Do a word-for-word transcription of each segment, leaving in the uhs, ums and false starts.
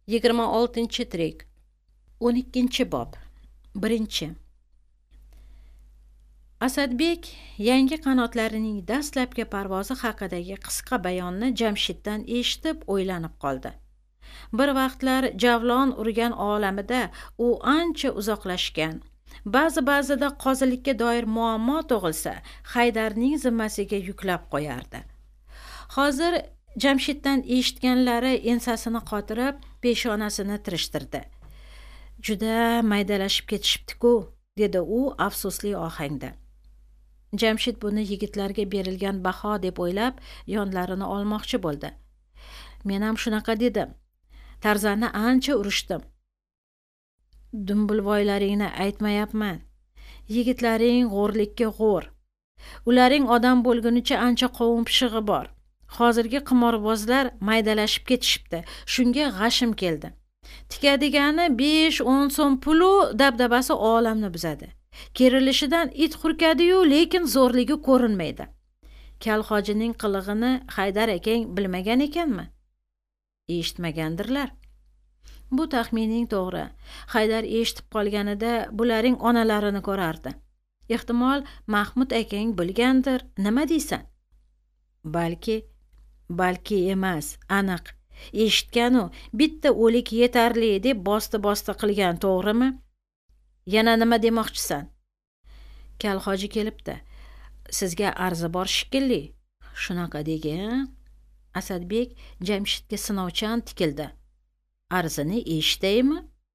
yigirma oltinchi trik. o'n ikkinchi bob. Birinchi. Asadbek yangi qanotlarining dastlabki parvozi haqidagi qisqa bayonni Jamshiddan eshitib o'ylanib qoldi. Bir vaqtlar javlon urgan olamida u ancha uzoqlashgan. Ba'zi-ba'zida qozilikka doir muammo tug'ilsa, Haydarning zimmasiga yuklab qo'yardi. Hozir Jamshiddan eshitganlari ensasini qotirib, peshonasini tirishtirdi. Juda maydalashib ketishibdi-ku, dedi u afsusli ohangda. Jamshid buni yigitlarga berilgan baho deb o'ylab, yonlarini olmoqchi bo'ldi. Men ham shunaqa dedim. Tarzanni ancha urishdim. Dumbulvoylaringni aytmayapman. Yigitlaring g'o'rlikka g'o'r. Ularning odam bo'lgunicha ancha qovun pishig'i bor. Hozirgi qimorbozlar maydalashib ketishibdi. Shunga g'ashim keldi. Tikadigani besh o'n so'm pulu dabdabasi olamni buzadi. Kerilishidan it hurkadi-yu, lekin zo'rligi ko'rinmaydi. Kalhojining qilig'ini Haydar akang bilmagan ekanmi? Eshitmagandirlar. Bu taxmining to'g'ri. Haydar eshitib qolganida bularning onalarini ko'rardi. Ehtimol Mahmud akang bilgandir. Nima deysan? Balki, balki emas, aniq. Eshitgan-u, bitta o'lik yetarli deb bosti-bosti qilgan, to'g'rimi? Yana nima demoqchisan? Kalhoji kelibdi. Sizga arzi bor shekilli. Shunaqa degin. Asadbek Jamshidga sinovchan tikildi. Arzini eshitaymi?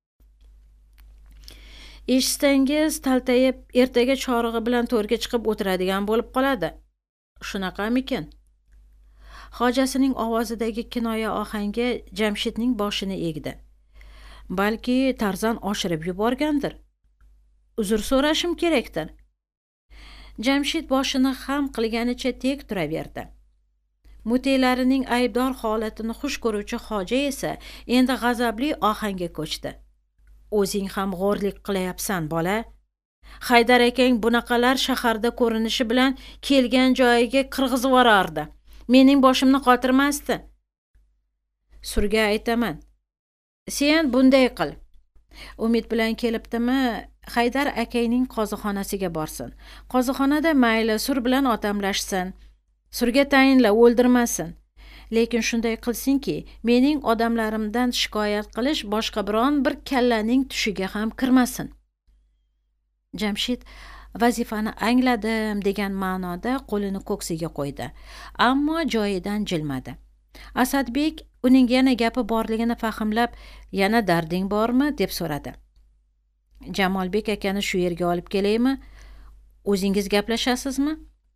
Eshitsangiz taltayib ertaga chorig'i bilan to'rga chiqib o'tiradigan bo'lib qoladi. Shunaqamikin? Hojasining ovozidagi kinoya ohangi Jamshidning boshini egdi. Balki Tarzan oshirib yuborgandir. Uzr so'rashim kerakdir. Jamshid boshini xam qilganicha tek turaverdi. Muteylarining aybdor holatini xush ko'ruvchi hoja esa endi g'azabli ohangga ko'chdi. O'zing ham g'o'rlik qilayapsan, bola. Haydar akang bunaqalar shaharda ko'rinishi bilan kelgan joyiga qirg'izib yuborardi. Mening boshimni qotirmasdi. Surga aytaman. Sen bunday qil. Umid bilan kelibdimi, Haydar akayning qozixonasiga borsin. Qozixonada mayli sur bilan otamlashsin. Surga tayinla, o'ldirmasin. Lekin shunday qilsinki, mening odamlarimdan shikoyat qilish boshqa biron bir kallaning tushiga ham kirmasin. Jamshid vazifani angladim degan ma'noda qo'lini ko'ksiga qo'ydi, ammo joyidan jilmadi. Asadbek uning yana gapi borligini fahmlab, yana darding bormi deb so'radi. Jamolbek akani shu yerga olib kelaymi? O'zingiz gaplashasizmi?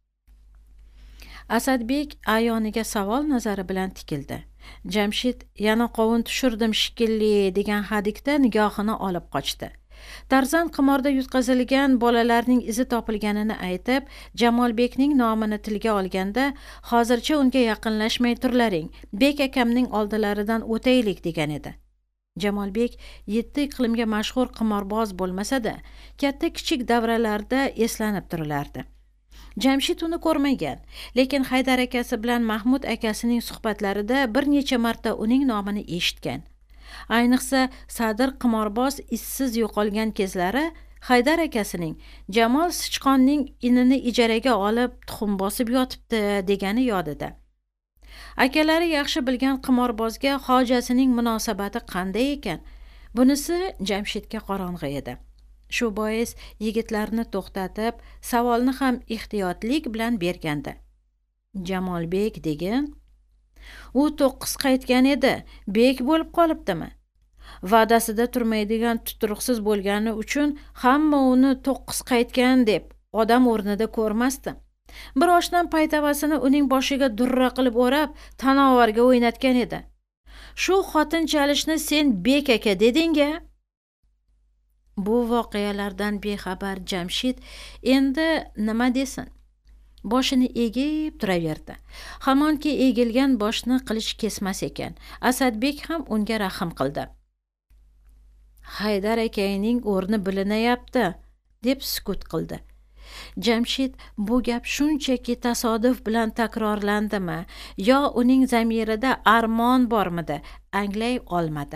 Asadbek ayoniga savol nazari bilan tikildi. Jamshid yana qovun tushirdim shekilli degan hadikda nigohini olib qochdi. Tarzan qimorda yutqazilgan bolalarning izi topilganini aytib, Jamolbekning nomini tilga olganda, hozircha unga yaqinlashmay turlaring, bek akamning oldilaridan o'taylik degan edi. Jamolbek yetti iqlimga mashhur qimorboz bo'lmasa-da, katta-kichik davralarda eslanib turilardi. Jamshid uni ko'rmagan, lekin Haydar akasi bilan Mahmud akasining suhbatlarida bir necha marta uning nomini eshitgan. Ayniqsa Sadir qimorboz izsiz yo'qolgan kezlari Haydar akasining Jamol sichqonning inini ijaraga olib tuxum bosib yotibdi degani yodida. Akalari yaxshi bilgan qimorbozga hojasining munosabati qanday ekan? Bunisi Jamshidga qorong'i edi. Shu bois yigitlarni to'xtatib, savolni ham ehtiyotlik bilan bergandi. Jamolbek degin? U to'qqiz qaytgan edi, bek bo'lib qolibdimi? Va'dasida turmaydigan tuturuqsiz bo'lgani uchun hamma uni to'qqiz qaytgan deb odam o'rnida ko'rmasdi. Bir oshdan paytavasini uning boshiga durra qilib o'rab, tanovarga o'ynatgan edi. Shu xotin chalishni sen bek aka deding-a? Bu voqealardan bexabar Jamshid endi nima desin? Boshini egib turaverdi. Hamonki egilgan boshni qilich kesmas ekan. Asadbek ham unga rahim qildi. Haydar akayning o'rni bilinayapti, deb sukut qildi. Jamshid bu gap shunchaki tasodif bilan takrorlandimi yo uning zamirida armon bormidi, anglay olmadi.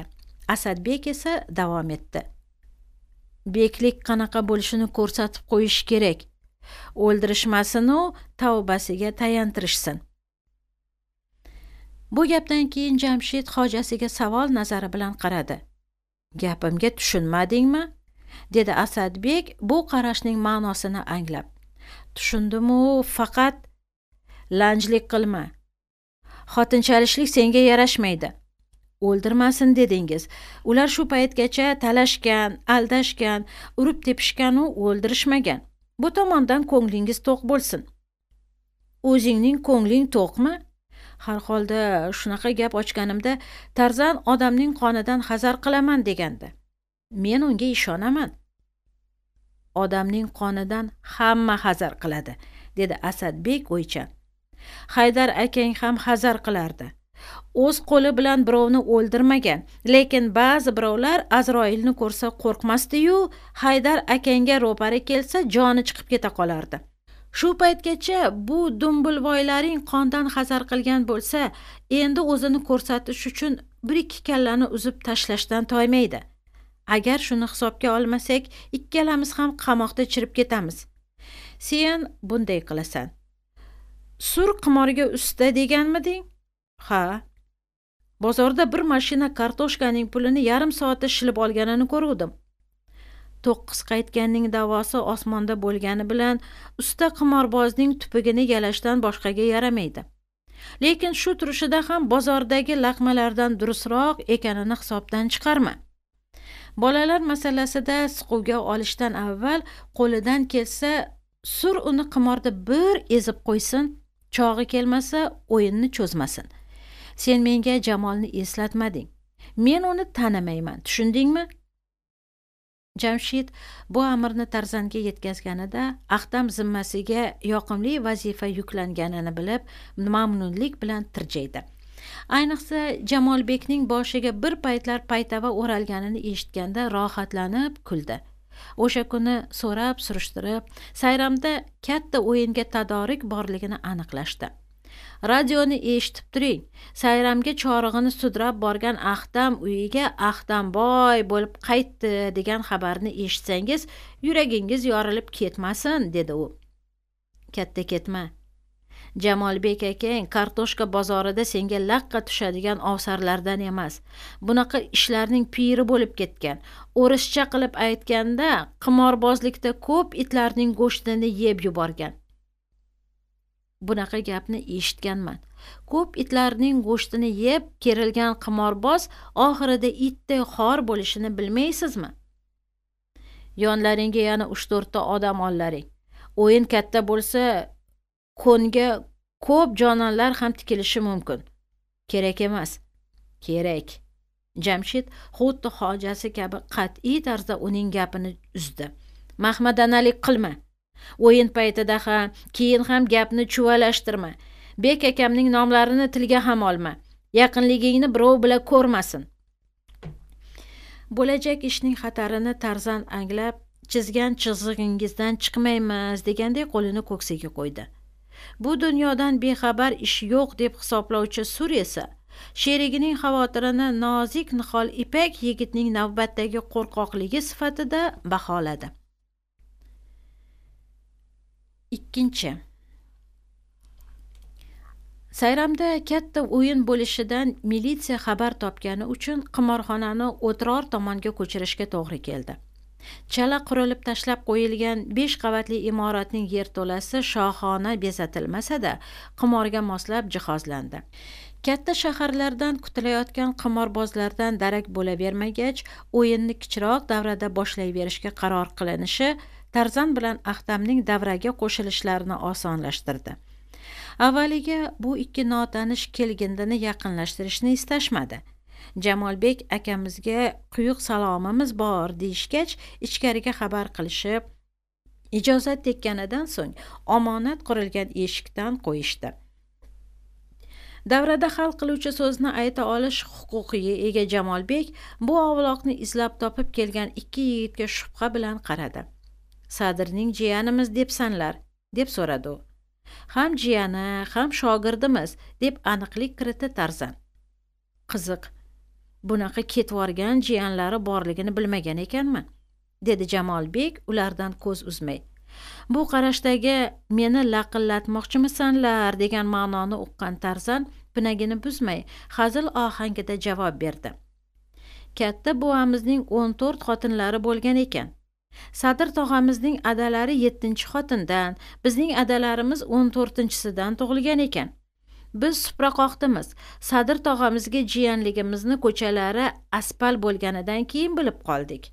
Asadbek esa davom etdi. Beklik qanaqa bo'lishini ko'rsatib qo'yish kerak. O'ldirishmasin-u, tavbasiga tayantirishsin. Bu gapdan keyin Jamshid hojasiga savol nazari bilan qaradi. Gapimga tushunmadingmi? Dedi Asadbek bu qarashning ma'nosini anglab. Tushundim-u, faqat lanjlik qilma. Xotinchalishlik senga yarashmaydi. O'ldirmasin dedingiz. Ular shu paytgacha talashgan, aldashgan, urib tepishgan u o'ldirishmagan. Bu tomondan ko'nglingiz to'q bo'lsin. O'zingning ko'ngling to'qmi? Har holda shunaqa gap ochganimda Tarzan odamning qonidan hazar qilaman degandi. Men unga ishonaman. Odamning qonidan hamma hazar qiladi, dedi Asadbek o'ychan. Haydar akang ham hazar qilardi. O'z qo'li bilan birovni o'ldirmagan, lekin ba'zi birovlar Azroilni ko'rsa qo'rqmasdi-yu, Haydar akangga ro'para kelsa joni chiqib keta qolardi. Shu paytgacha bu dumbulvoylaring qondan hazar qilgan bo'lsa, endi o'zini ko'rsatish uchun bir ikki kallani uzib tashlashdan toymaydi. Agar shuni hisobga olmasak, ikkalamiz ham qamoqda chirib ketamiz. Sen bunday qilasan. Sur qimorga usta deganmiding? Ha. Bozorda bir mashina kartoshkaning pulini yarim soatda shilib olganini ko'rdim. To'qqiz qaytganning davosi osmonda bo'lgani bilan usta qimorbozning tupugini yalashdan boshqaga yaramaydi. Lekin shu turishida ham bozordagi laqmalardan durustroq ekanini hisobdan chiqarma. Bolalar masalasida siquvga olishdan avval qo'lidan kelsa, sur uni qimorda bir ezib qo'ysin, chog'i kelmasa o'yinni cho'zmasin. Sen menga Jamolni eslatmading. Men uni tanimayman, tushundingmi? Jamshid bu amirni Tarzanga yetkazganida Axtam zimmasiga yoqimli vazifa yuklanganini bilib, mamnunlik bilan tirjaydi. Ayniqsa Jamolbekning boshiga bir paytlar paytava o'ralganini eshitganda rohatlanib kuldi. O'sha kuni so'rab surishtirib, sayramda katta o'yinga tadorik borligini aniqlashdi. Radioni eshitib turing. Sayramga chorig'ini sudrab borgan Axtam uyiga Axtamboy bo'lib qaytdi degan xabarni eshitsangiz, yuragingiz yorilib ketmasin, dedi u. Katta ketma. Jamolbek akang kartoshka bozorida senga laqqa tushadigan ovsarlardan emas. Bunaqa ishlarning piri bo'lib ketgan. O'rischa qilib aytganda, qimorbozlikda ko'p itlarning go'shtini yeb yuborgan. Bunaqa gapni eshitganman. Ko'p itlarning go'shtini yeb kerilgan qimorboz oxirida itday xor bo'lishini bilmaysizmi? Yonlaringga yana uch to'rt ta odam ollaring. O'yin katta bo'lsa, ko'nga ko'p jononlar ham tikilishi mumkin. Kerak emas. Kerak. Jamshid xuddi hojasi kabi qat'iy tarzda uning gapini uzdi. Mahmadanalik qilma. O'yin paytida ham, keyin ham gapni chuvalashtirma. Bek akamning nomlarini tilga ham olma. Yaqinligingni birov bilan ko'rmasin. Bo'lajak ishning xatarini Tarzan anglab, chizgan chizig'ingizdan chiqmaymiz degandek qo'lini ko'ksiga qo'ydi. Bu dunyodan bexabar ish yo'q deb hisoblovchi Sur esa sherigining xavotirini nozik nihol ipak yigitning navbatdagi qo'rqoqligi sifatida baholadi. Ikkinchi. Sayramda katta o'yin bo'lishidan militsiya xabar topgani uchun qimorxonani o'tiror tomonga ko'chirishga to'g'ri keldi. Chala qurilib tashlab qo'yilgan besh qavatli imoratning yerto'lasi shohona bezatilmasa-da, qimorga moslab jihozlandi. Katta shaharlardan kutilayotgan qimorbozlardan darak bo'lavermagach, o'yinni kichroq davrada boshlayverishga qaror qilinishi Tarzan bilan Axtamning davraga qo'shilishlarini osonlashtirdi. Avvaliga bu ikki notanish kelgindini yaqinlashtirishni istashmadi. Jamolbek akamizga quyuq salomimiz bor deyishgach, ichkariga xabar qilishib, ijozat tekanidan so'ng omonat qurilgan eshikdan qo'yishdi. Davrada hal qiluvchi so'zni ayta olish huquqiga ega Jamolbek bu ovloqni izlab topib kelgan ikki yigitga shubha bilan qaradi. Sadirning jiyanimiz debsanlar, deb so'radi u. Ham jiyani, ham shogirdimiz, deb aniqlik kiritdi Tarzan. Qiziq. bunaqa ketvorgan jiyanlari borligini bilmagan ekanman, dedi Jamolbek ulardan ko'z uzmay. Bu qarashdagi meni laqillatmoqchimisanlar degan ma'noni uqqan Tarzan pinagini buzmay hazil ohangida javob berdi. Katta buvamizning o'n to'rt xotinlari bo'lgan ekan. Sadir tog'amizning adalari yettinchi xotindan, bizning adalarimiz o'n to'rtinchisidan tug'ilgan ekan. Biz supra qoqdimiz. Sadir tog'amizga jiyanligimizni ko'chalari asfalt bo'lganidan keyin bilib qoldik.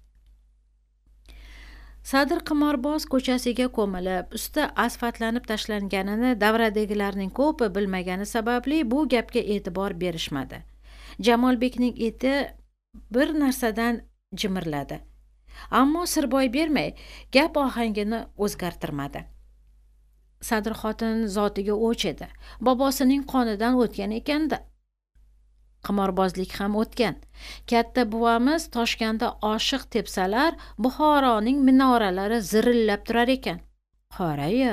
Sadir qimorboz ko'chasiga ko'milib, usti asfaltlanib tashlanganini davradagilarning ko'pi bilmagani sababli bu gapga e'tibor berishmadi. Jamolbekning eti bir narsadan jimirladi. Ammo sirboy bermay, gap ohangini o'zgartirmadi. Sadir xotin zotiga o'ch edi. Bobosining qonidan o'tgan ekanda. Qimorbozlik ham o'tgan. Katta buvamiz Toshkentda oshiq tepsalar, Buxoroning minoralari zirillab turar ekan. Qara-ya,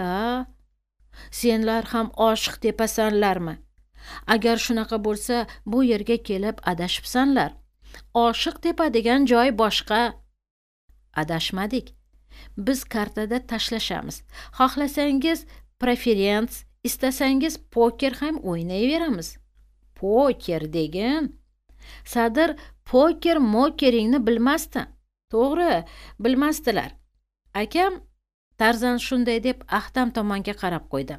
senlar ham oshiq tepasanlarmi? Agar shunaqa bo'lsa, bu yerga kelib adashibsanlar. Oshiq tepa degan joy boshqa. Adashmadik. Biz kartada tashlashamiz. Xohlasangiz preferens, istasangiz poker ham o'ynayveramiz. Poker degin. Sadir poker mokeringni bilmasdi. To'g'ri, bilmasdilar. Akam Tarzan shunday deb Ahtam tomonga qarab qo'ydi.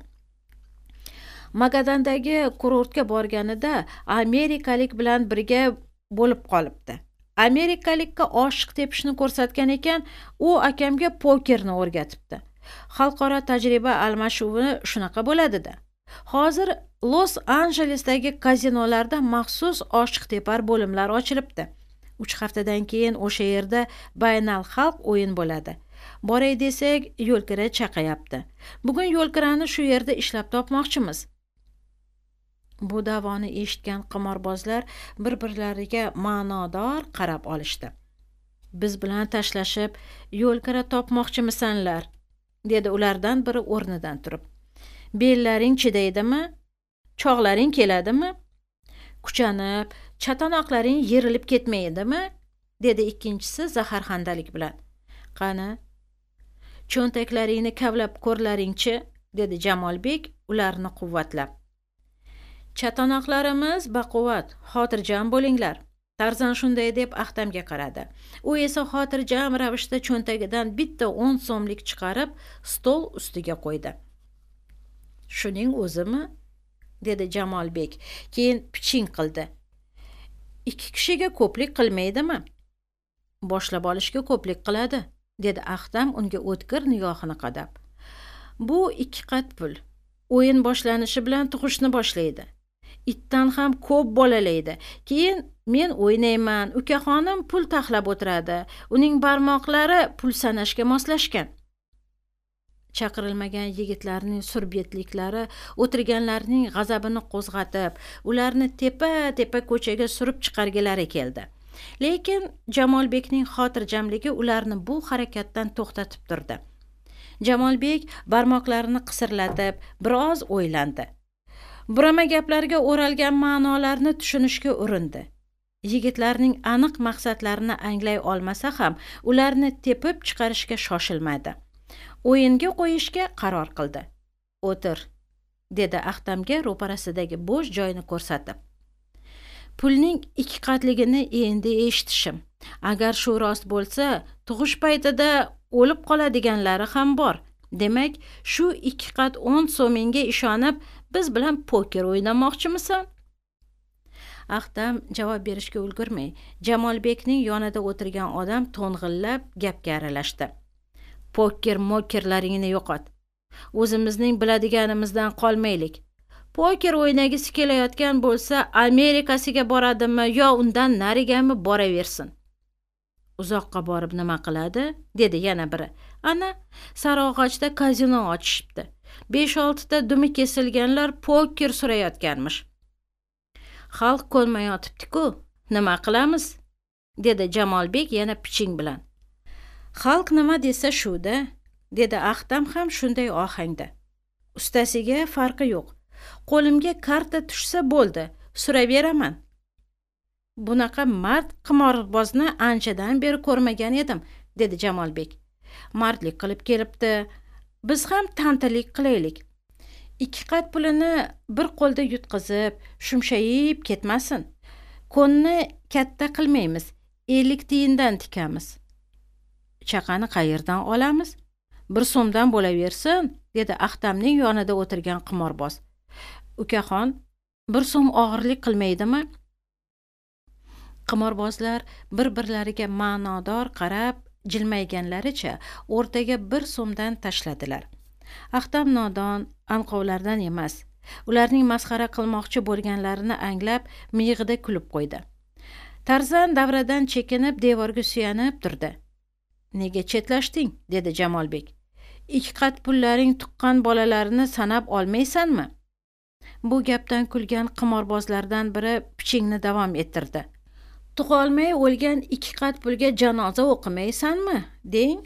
Magadandagi kurortga borganida amerikalik bilan birga bo'lib qolibdi. Amerikalikka oshiq tepishni ko'rsatgan ekan, u akamga pokerni o'rgatibdi. Xalqaro tajriba almashuvi shunaqa bo'ladi-da. Hozir Los Anjelesdagi kazinolarda maxsus oshiq tepar bo'limlar ochilibdi. uch haftadan keyin o'sha yerda baynal xalq o'yin bo'ladi. Boray desak, yo'lkira chaqayapti. Bugun yo'lkirani shu yerda ishlab topmoqchimiz. Bu davoni eshitgan qimorbozlar bir-birlariga ma'nodor qarab olishdi. Biz bilan tashlashib, yo'lkira topmoqchimisanlar, dedi ulardan biri o'rnidan turib. Bellaring chidaydimi? Chog'laring keladimi? Kuchanib, chatanoqlaring yerilib ketmaydimi? Dedi ikkinchisi zaharxandalik bilan. Qani, cho'ntaklaringni kavlab ko'rlaringchi, dedi Jamolbek ularni quvvatlab. Chatanoqlarimiz baquvvat, xotirjam bo'linglar. Tarzan shunday deb Ahtamga qaradi. U esa xotirjam ravishda cho'ntagidan bitta o'n so'mlik chiqarib, stol ustiga qo'ydi. Shuning o'zimi? Dedi Jamolbek, keyin piching qildi. Ikki kishiga ko'plik qilmaydimi? Boshlab olishga ko'plik qiladi, dedi Ahtam unga o'tkir nigohini qadab. Bu ikki qat pul. O'yin boshlanishi bilan tug'ishni boshlaydi. Itdan ham ko'p bolalaydi. Keyin men o'ynayman, ukaxonim pul taxlab o'tiradi. Uning barmoqlari pul sanashga moslashgan. Chaqirilmagan yigitlarning surbetliklari o'tirganlarning g'azabini qo'zg'atib, ularni tepa-tepa ko'chaga surib chiqargilari keldi. Lekin Jamolbekning xotirjamligi ularni bu harakatdan to'xtatib turdi. Jamolbek barmoqlarini qisirlatib, biroz o'ylandi. Burama gaplarga o'ralgan ma'nolarni tushunishga urindi. Yigitlarning aniq maqsadlarini anglay olmasa ham, ularni tepib chiqarishga shoshilmadi. O'yinga qo'yishga qaror qildi. O'tir, dedi Ahtamga ro'parasidagi bo'sh joyni ko'rsatib. Pulning ikki qatligini endi eshitishim. Agar shu rost bo'lsa, tug'ish paytida o'lib qoladiganlari ham bor. Demak, shu ikki qat o'n so'mingga ishonib, biz bilan poker o'ynamoqchimisan? Ahtam javob berishga ulgurmay, Jamolbekning yonida o'tirgan odam to'ng'illab gapga aralashdi. Poker mokerlaringni yo'qot. O'zimizning biladiganimizdan qolmaylik. Poker o'ynagisi kelayotgan bo'lsa, Amerikasiga boradimi yo undan narigami boraversin. Uzoqqa borib nima qiladi? Dedi yana biri. Ana, Sarog'ochda kazino ochishibdi. besh olti ta dumi kesilganlar poker surayotganmish. Xalq ko'nmayotibdi-ku, nima qilamiz? Dedi Jamolbek yana piching bilan. Xalq nima desa shu-da, dedi Ahtam ham shunday ohangda. Ustasiga farqi yo'q. Qo'limga karta tushsa bo'ldi, suraveraman. Bunaqa mard qimorbozni anchadan beri ko'rmagan edim, dedi Jamolbek. Mardlik qilib kelibdi. Biz ham tantalik qilaylik. Ikki qat pulini bir qo'lda yutqizib, shumshayib ketmasin. Qo'nni katta qilmaymiz, ellik tiyindan tikamiz. Chaqani qayerdan olamiz? Bir so'mdan bo'laversin, dedi Ahtamning yonida o'tirgan qimorboz. Ukaxon, bir so'm og'irlik qilmaydimi? Qimorbozlar bir-birlariga ma'nodor qarab, jilmayganlaricha o'rtaga bir so'mdan tashladilar. Ahtam nodon, anqovlardan emas. Ularning masxara qilmoqchi bo'lganlarini anglab, miyig'ida kulib qo'ydi. Tarzan davradan chekinib devorga suyanib turdi. Nega chetlashding? Dedi Jamolbek. Ikki qat pullaring tuqqan bolalarini sanab olmaysanmi? Bu gapdan kulgan qimorbozlardan biri pichingni davom ettirdi. Tug'olmay o'lgan ikki qat pulga janoza o'qimaysanmi, deng?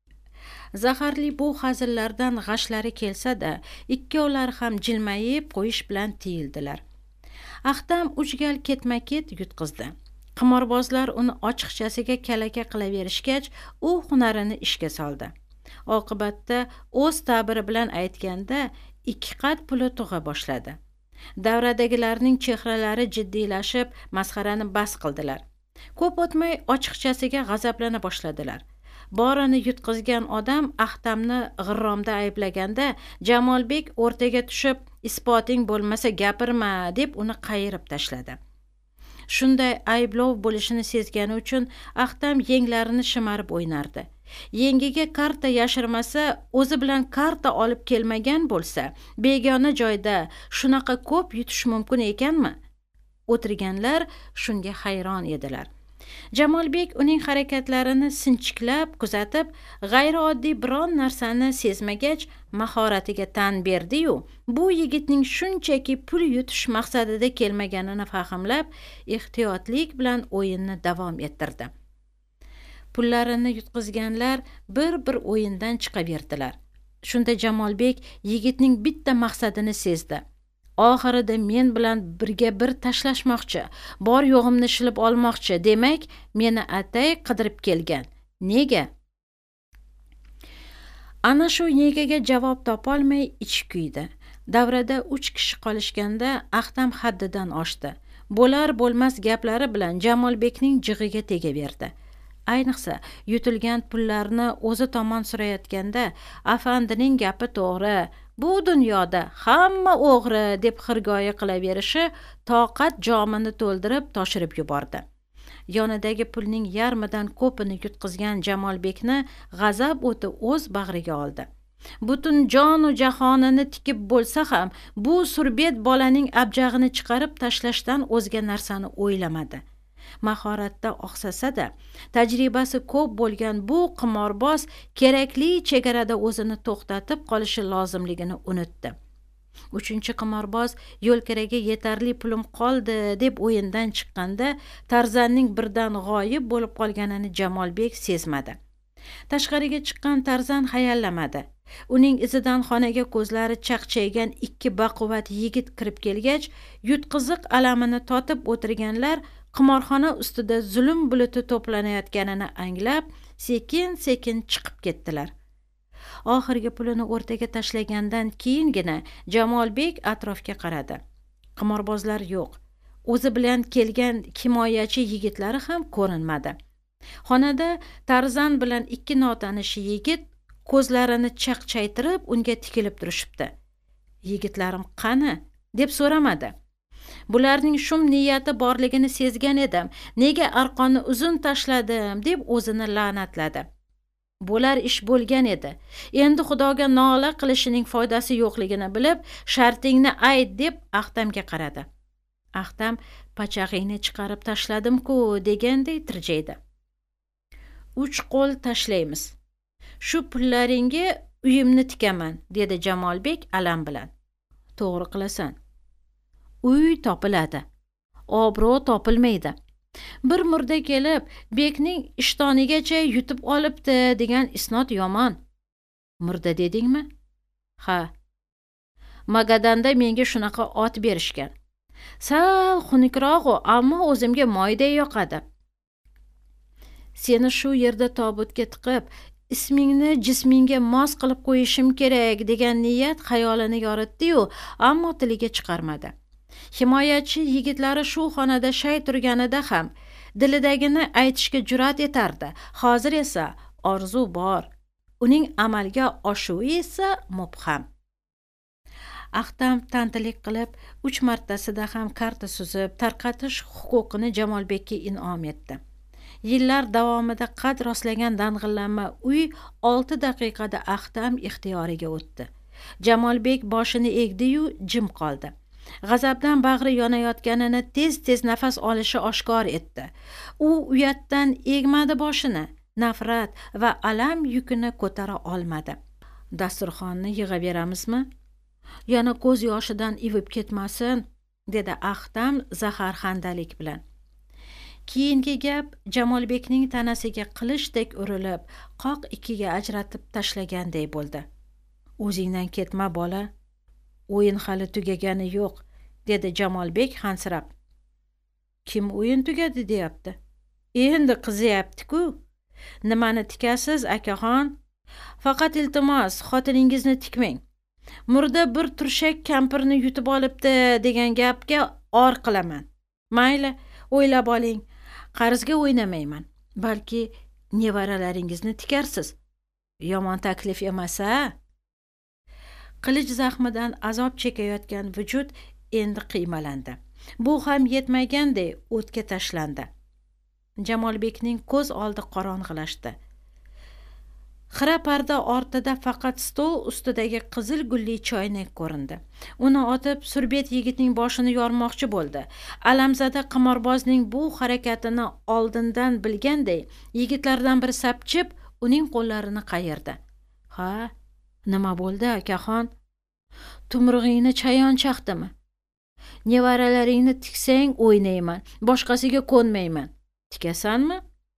Zaharli bu hazillardan g'ashlari kelsa-da, ikkovlari ham jilmayib qo'yish bilan tiyildilar. Ahtam uch gal ketma-ket yutqizdi. Qimorbozlar uni ochiqchasiga kalaka qilaverishgach, u hunarini ishga soldi. Oqibatda o'z ta'biri bilan aytganda ikki qat puli tug'a boshladi. Davradagilarning chehralari jiddiylashib, masxarani bas qildilar. Ko'p o'tmay ochiqchasiga g'azablana boshladilar. Borini yutqizgan odam Ahtamni g'irromda ayblaganda, Jamolbek o'rtaga tushib, isboting bo'lmasa gapirma, deb uni qayirib tashladi. Shunday ayblov bo'lishini sezgani uchun Ahtam yenglarini shimarib o'ynardi. Yengiga karta yashirmasa, o'zi bilan karta olib kelmagan bo'lsa, begona joyda shunaqa ko'p yutish mumkin ekanmi? O'tirganlar shunga hayron edilar. Jamolbek uning harakatlarini sinchiklab kuzatib, g'ayrioddiy biron narsani sezmagach, mahoratiga tan berdi-yu, bu yigitning shunchaki pul yutish maqsadida kelmaganini fahmlab, ehtiyotlik bilan o'yinni davom ettirdi. Pullarini yutqizganlar bir-bir o'yindan chiqaverdilar. Shunda Jamolbek yigitning bitta maqsadini sezdi. Oxirida men bilan birga bir tashlashmoqchi, bor yo'g'imni shilib olmoqchi, demak, meni atay qidirib kelgan. Nega? Ana shu negaga javob topolmay ichi kuydi. Davrada uch kishi qolishganda Ahtam haddidan oshdi. Bo'lar bo'lmas gaplari bilan Jamolbekning jig'iga tegaverdi. Ayniqsa, yutilgan pullarni o'zi tomon surayotganda, afandining gapi to'g'ri, bu dunyoda hamma o'g'ri deb xirgoyi qilaverishi toqat jomini to'ldirib toshirib yubordi. Yonidagi pulning yarmidan ko'pini yutqizgan Jamolbekni g'azab o'ti o'z bag'riga oldi. Butun jon va jahonini tikib bo'lsa ham, bu surbet bolaning abjag'ini chiqarib tashlashdan o'zga narsani o'ylamadi. Mahoratda oqsasa-da, tajribasi ko'p bo'lgan bu qimorboz kerakli chegarada o'zini to'xtatib qolishi lozimligini unutdi. Uchinchi qimorboz yo'lkiraga yetarli pulim qoldi deb o'yindan chiqqanda Tarzanning birdan g'oyib bo'lib qolganini Jamolbek sezmadi. Tashqariga chiqqan Tarzan hayallamadi. Uning izidan xonaga ko'zlari chaqchaygan ikki baquvvat yigit kirib kelgach, yutqiziq alamini totib o'tirganlar qimorxona ustida zulm buluti to'planayotganini anglab, sekin-sekin chiqib ketdilar. Oxirgi pulini o'rtaga tashlagandan keyingina Jamolbek atrofga qaradi. Qimorbozlar yo'q. O'zi bilan kelgan himoyachi yigitlari ham ko'rinmadi. Xonada Tarzan bilan ikki notanish yigit ko'zlarini chaqchaytirib unga tikilib turishibdi. Yigitlarim qani? deb so'ramadi. Bularning shum niyati borligini sezgan edim. Nega arqonni uzun tashladim deb o'zini la'natladi. Bo'lar ish bo'lgan edi. Endi Xudoga nola qilishining foydasi yo'qligini bilib, shartingni ayt deb Ahtamga qaradi. Ahtam pachag'ingni chiqarib tashladim-ku deganday tirjaydi. Uch qo'l tashlaymiz. Shu pullaringga uyimni tikaman, dedi Jamolbek alam bilan. To'g'ri qilasan. Uy topiladi. Obro' topilmaydi. Bir murda kelib, bekning ishtonigacha yutib olibdi degan isnot yomon. Murda dedingmi? Ha. Magadanda menga shunaqa ot berishgan. Sal xunukroq-u, ammo o'zimga moydek yoqadi. Seni shu yerda tobutga tiqib, ismingni jismingga mos qilib qo'yishim kerak degan niyat xayolini yoritdi-yu, ammo tiliga chiqarmadi. Himoyachi yigitlari shu xonada shay turganida ham dilidagini aytishga jur'at etardi. Hozir esa orzu bor, uning amalga oshuvi esa mubham. Ahtam tantilik qilib uch martasida ham karta suzib tarqatish huquqini Jamolbekka in'om etdi. Yillar davomida qad rostlagan dang'illanma uy olti daqiqada Ahtam ixtiyoriga o'tdi. Jamolbek boshini egdi-yu jim qoldi. G'azabdan bag'ri yonayotganini tez-tez nafas olishi oshkor etdi. U uyatdan egmadi boshini, nafrat va alam yukini ko'tara olmadi. Dasturxonni yig'averamizmi? Yana ko'z yoshidan ivib ketmasin, dedi Ahtam zaharxandalik bilan. Keyingi gap Jamolbekning tanasiga qilichdek urilib, qoq ikkiga ajratib tashlaganday bo'ldi. O'zingdan ketma bola, o'yin hali tugagani yo'q, dedi Jamolbek hansirab. Kim o'yin tugadi deyapti? Endi qiziyapti-ku. Nimani tikasiz, akaxon? Faqat iltimos, xotiningizni tikmang. Murda bir turshak kampirni yutib olibdi degan gapga or qilaman. Mayli, o'ylab oling. Qarzga o'ynamayman. Balki nevaralaringizni tikarsiz. Yomon taklif emas-a? Qilich zahmidan azob chekayotgan vujud endi qiymalandi. Bu ham yetmaganday o'tga tashlandi. Jamolbekning ko'z oldi qorong'ilashdi. Xira parda ortida faqat stol ustidagi qizil gulli choynak ko'rindi. Uni otib surbet yigitning boshini yormoqchi bo'ldi. Alamzada qimorbozning bu harakatini oldindan bilganday, yigitlardan biri sapchib, uning qo'llarini qayirdi. "Ha, nima bo'ldi, akaxon? Tumrug'ingni chayon chaqdimi? Nevaralaringni tiksang o'ynayman, boshqasiga ko'nmayman. Tikasanmi?"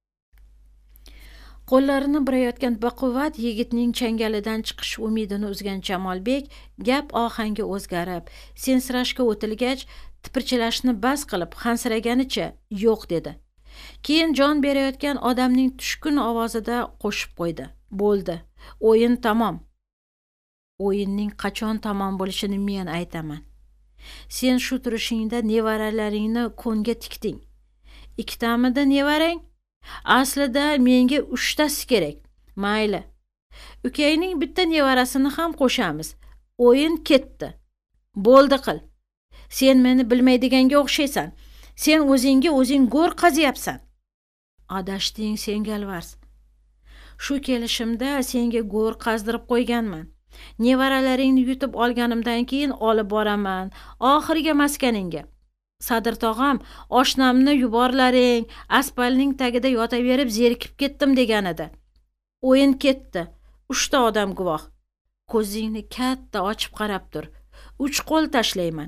Qo'llarini burayotgan baquvvat yigitning changalidan chiqish umidini uzgan Jamolbek gap ohangi o'zgarib, sensirashga o'tilgach, tipirchilashni bas qilib hansiraganicha yo'q dedi. Keyin jon berayotgan odamning tushkun ovozida qo'shib qo'ydi. "Bo'ldi, o'yin tamom." "O'yinning qachon tamom bo'lishini men aytaman. Sen shu turishingda nevaralaringni ko'nga tikding. Ikkitamida nevarang? Aslida menga uchtasi kerak. Mayli. Ukangning bitta nevarasini ham qo'shamiz. O'yin ketdi. Bo'ldi qil. Sen meni bilmaydiganga o'xshaysan. Sen o'zingga o'zing go'r qazyapsan." "Adashding sen galvars. Shu kelishimda senga go'r qazdirib qo'yganman. Nevaralaringni yutib olganimdan keyin olib boraman oxirgi maskaningga. Sadir tog'am oshnamni yuborlaring, aspalning tagida yotaverib zerikib ketdim degan edi. O'yin ketdi. Uchta odam guvoh. Ko'zingni katta ochib qarab tur. Uch qo'l tashlayman."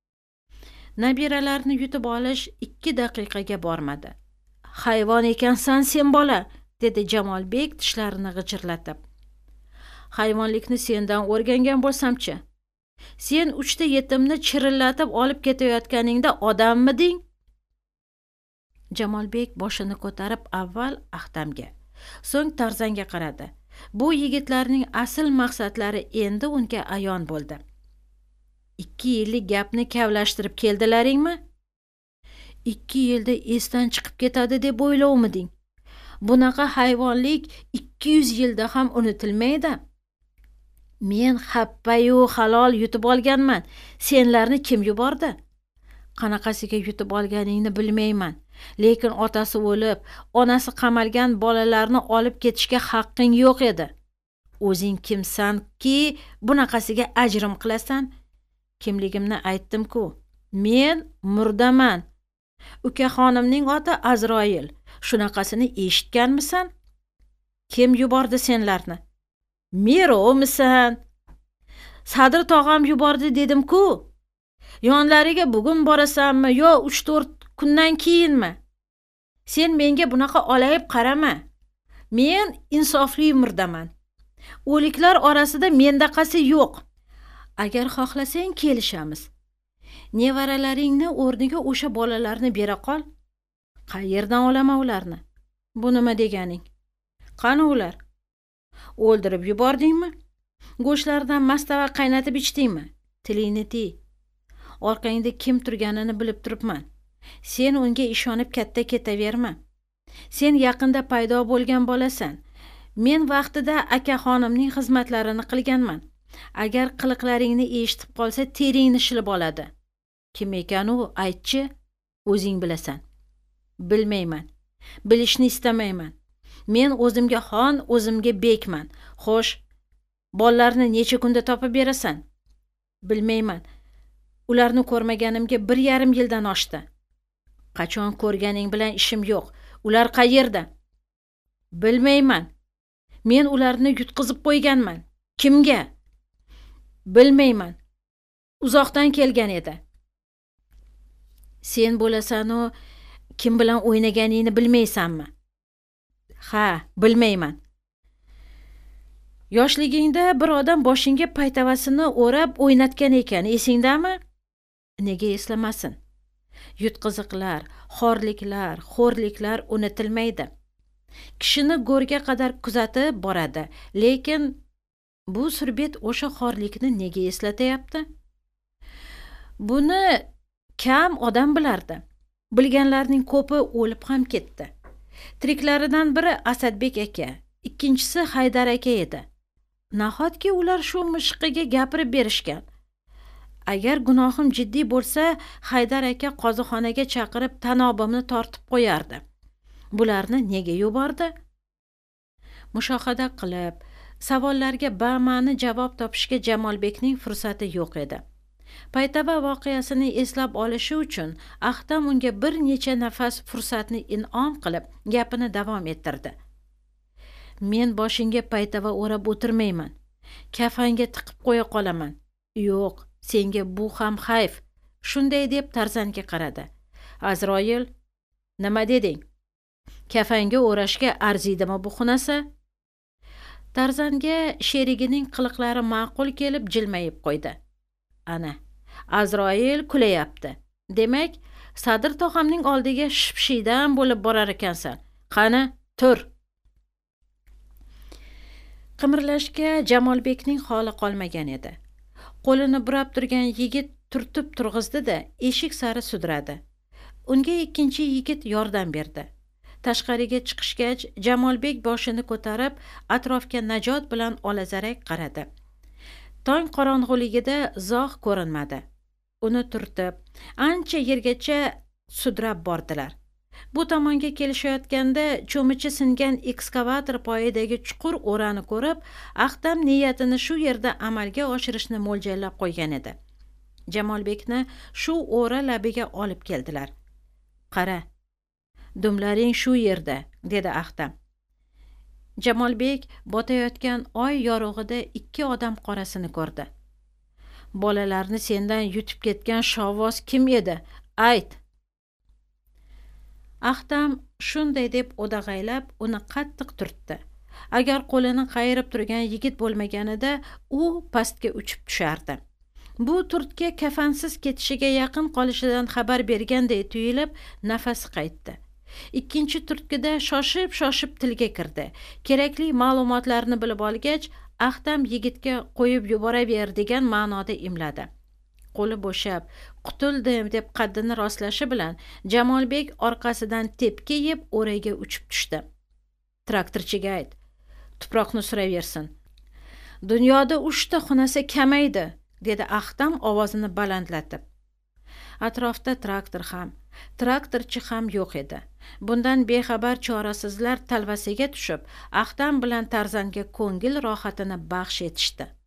Nabiralarni yutib olish ikki daqiqaga bormadi. "Hayvon ekansan sen bola", dedi Jamolbek tishlarini g'ijirlatib. "Hayvonlikni sendan o'rgangan bo'lsam-chi? Sen uchta yetimni chirillatib olib ketayotganingda odammiding?" Jamolbek boshini ko'tarib avval Ahtamga, so'ng Tarzanga qaradi. Bu yigitlarning asl maqsadlari endi unga ayon bo'ldi. "Ikki yillik gapni kavlashtirib keldilaringmi? Ikki yilda esdan chiqib ketadi deb o'ylovmiding? Bunaqa hayvonlik ikki yuz yilda ham unutilmaydi. Men happayu halol yutib olganman. Senlarni kim yubordi? Qanaqasiga yutib olganingni bilmayman. Lekin otasi o'lib, onasi qamalgan bolalarni olib ketishga haqqing yo'q edi. O'zing kimsan-ki bunaqasiga ajrim qilasan? Kimligimni aytdim-ku. Men murdaman. Ukaxonimning oti Azroil. Shunaqasini eshitganmisan? Kim yubordi senlarni? Merovmisan? Sadir tog'am yubordi dedim-ku. Yonlariga bugun borasanmi yo uch to'rt kundan keyinmi? Sen menga bunaqa olayib qarama. Men insofli murdaman. O'liklar orasida mendaqasi yo'q. Agar xohlasang kelishamiz. nevaralaringni o'rniga o'sha bolalarni bera qol. Qayerdan olaman ularni? Bu nima deganing? Qani ular? O'ldirib yubordingmi? Go'shtlardan mastava qaynatib ichdingmi? Tilingni tiy. Orqangda kim turganini bilib turibman. Sen unga ishonib katta ketaverma. Sen yaqinda paydo bo'lgan bolasan. Men vaqtida akaxonimning xizmatlarini qilganman. Agar qiliqlaringni eshitib qolsa, teringni shilib oladi. Kim ekan u? Aytchi, o'zing bilasan. Bilmayman. Bilishni istamayman. Men o'zimga xon, o'zimga bekman. Xo'sh, bollarni necha kunda topib berasan? Bilmayman. Ularni ko'rmaganimga bir yarim yildan oshdi. Qachon ko'rganing bilan ishim yo'q. Ular qayerda? Bilmayman. Men ularni yutqizib qo'yganman. Kimga? Bilmayman. Uzoqdan kelgan edi. Sen bo'lasan-u, kim bilan o'ynaganingni bilmaysanmi? Ha, bilmayman. Yoshligingda bir odam boshingga paytavasini o'rab o'ynatgan ekan, esingdami? Nega eslamasin? Yutqiziqlar, xorliklar, xo'rliklar unutilmaydi. Kishini go'rga qadar kuzatib boradi, lekin bu surbet o'sha xorlikni nega eslatayapti? Buni kam odam bilardi. Bilganlarning ko'pi o'lib ham ketdi. Tiriklaridan biri Asadbek aka, ikkinchisi Haydar aka edi. Nahotki ular shu mishiqiga gapirib berishgan. Agar gunohim jiddiy bo'lsa, Haydar aka qozixonaga chaqirib tanobimni tortib qo'yardi. Bularni nega yubordi? Mushohada qilib, savollarga bama'ni javob topishga Jamolbekning fursati yo'q edi. Paytava voqeasini eslab olishi uchun Ahtam unga bir necha nafas fursatni in'om qilib, gapini davom ettirdi. Men boshingga paytava o'rab o'tirmayman. Kafanga tiqib qo'ya qolaman. Yo'q, senga bu ham xayf. Shunday deb Tarzanga qaradi. Azroil, nima deding? Kafanga o'rashga arziydimi bu xunasa? Tarzanga sherigining qiliqlari ma'qul kelib jilmayib qo'ydi. Ana, Azroil kulayapti. Demak, Sadir tog'amning oldiga shipshiydan bo'lib borar ekansan. Qani, tur. Qimirlashga Jamolbekning holi qolmagan edi. Qo'lini burab turgan yigit turtib turg'izdi-da, eshik sari sudradi. Unga ikkinchi yigit yordam berdi. Tashqariga chiqishgach, Jamolbek boshini ko'tarib, atrofga najot bilan olazarak qaradi. Tong qorong'uligida Zoh ko'rinmadi. Uni turtib, ancha yergacha sudrab bordilar. Bu tomonga kelishayotganda cho'michi singan ekskavator poyidagi chuqur o'rani ko'rib, Ahtam niyatini shu yerda amalga oshirishni mo'ljallab qo'ygan edi. Jamolbekni shu o'ra labiga olib keldilar. Qara, dumlaring shu yerda, dedi Ahtam. Jamolbek botayotgan oy yorug'ida ikki odam qorasini ko'rdi. Bolalarni sendan yutib ketgan shovvoz kim edi? Ayt. Ahtam shunday deb o'dag'aylab uni qattiq turtdi. Agar qo'lini qayirib turgan yigit bo'lmaganida u pastga uchib tushardi. Bu turtga kafansiz ketishiga yaqin qolishidan xabar berganday tuyulib, nafasi qaytdi. Ikkinchi turtkida shoshib-shoshib tilga kirdi. Kerakli ma'lumotlarni bilib olgach, Ahtam yigitga qo'yib yuboraver degan ma'noda imladi. Qo'li bo'shab, qutuldim deb qaddini rostlashi bilan Jamolbek orqasidan tepki yeb o'raga uchib tushdi. Traktorchiga ayt, tuproqni suraversin. Dunyoda uchta xunasa kamaydi, dedi Ahtam ovozini balandlatib. Atrofda traktor ham, traktorchi ham yo'q edi. Bundan bexabar chorasizlar talvasiga tushib, Ahtam bilan Tarzanga ko'ngil rohatini baxsh etishdi.